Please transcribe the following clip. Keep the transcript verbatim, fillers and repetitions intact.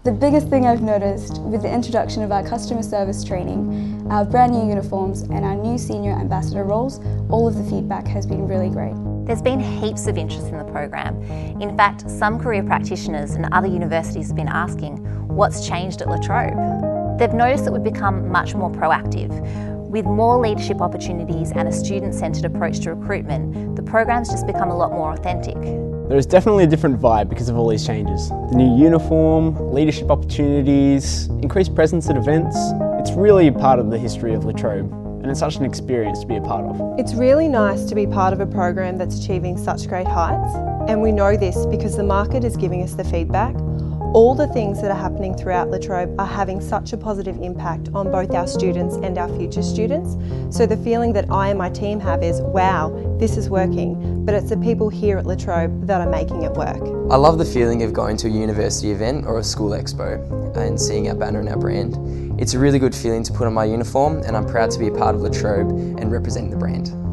The biggest thing I've noticed with the introduction of our customer service training, our brand new uniforms and our new senior ambassador roles, all of the feedback has been really great. There's been heaps of interest in the program. In fact, some career practitioners and other universities have been asking, what's changed at La Trobe? They've noticed that we've become much more proactive. With more leadership opportunities and a student-centred approach to recruitment, the program's just become a lot more authentic. There is definitely a different vibe because of all these changes. The new uniform, leadership opportunities, increased presence at events. It's really part of the history of La Trobe, and it's such an experience to be a part of. It's really nice to be part of a program that's achieving such great heights, and we know this because the market is giving us the feedback. All the things that are happening throughout La Trobe are having such a positive impact on both our students and our future students. So the feeling that I and my team have is, wow, this is working, but it's the people here at La Trobe that are making it work. I love the feeling of going to a university event or a school expo and seeing our banner and our brand. It's a really good feeling to put on my uniform, and I'm proud to be a part of La Trobe and representing the brand.